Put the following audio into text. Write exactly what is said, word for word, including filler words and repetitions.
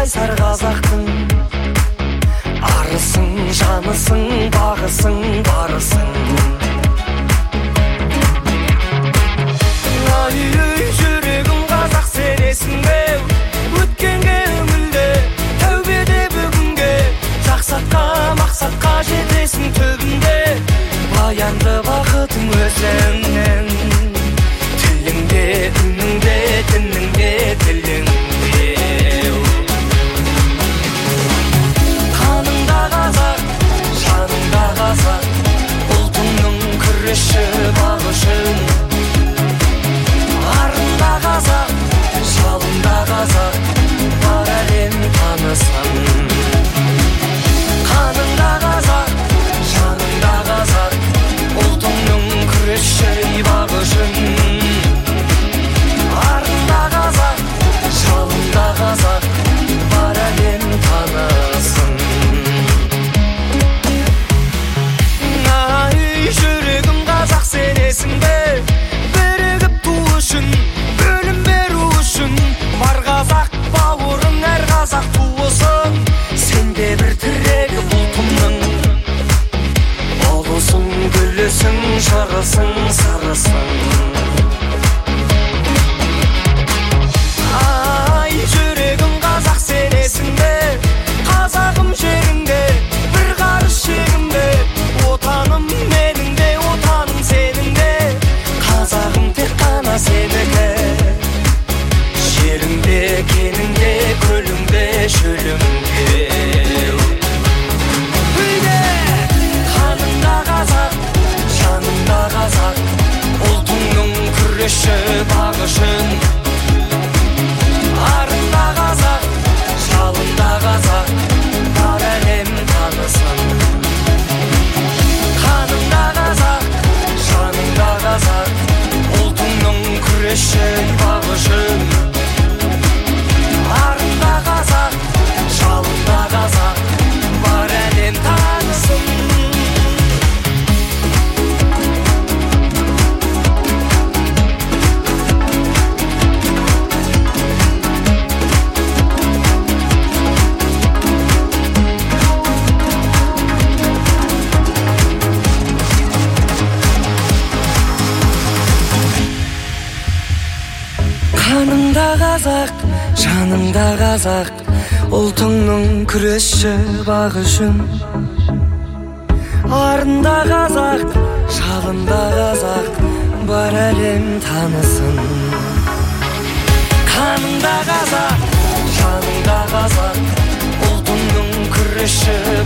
қайсар қазақтың арысың, жанысың, бағысың, барысың. Ай, ой, жүрегім қазақ сенесің бе? Өткенге үңілде, тәубеде бүгінге, жақсатқа, мақсатқа жетесің түбінде. Баянды бақытың өзіңнен, тіліңде, үніңде, дініңде, тіліңде. Қаныңда қазақ, жаныңда қазақ, ұлтыңның күресші бағышын. Арында қазақ, жалында қазақ, бар әлем танысын. Қаныңда қазақ, жаныңда қазақ, ұлтыңның күресші бағышын. Арында қазақ, жалында қазақ, бар әлем танысын. Ай, жүрегім қазақ сенесің бе? Бірігіп ту үшін, бөлім беру үшін, бар қазақ бауырың, әр қазақ туысың. Сенде бір тірегі ұлтымның, ұлысың, гүлісің, жарысың, сарысың. Ай, жүрегім қазақ сенесің бе? Қазағым жеріңде, бір қарыс шегімде, отаным меніңде, отаным сеніңде. Қазағым тек қана сенікі, жеріңде, кеніңде, көліңде, шөліңде. Қаныңда қазақ, жаныңда қазақ, ұлтыңның күресші бағышын. Арында қазақ, жалында қазақ, бар әлем танысын. Қаныңда қазақ, жаныңда қазақ, ұлтыңның күресші бағышын. Арында қазақ, жалында қазақ, бар әлем танысын. Қаныңда қазақ, жаныңда қазақ, ұлтыңның күресші бағышын. Арында қазақ, жалында қазақ, бар әлем танысын. Қаныңда қазақ, жаныңда қазақ, ұлтыңның күресші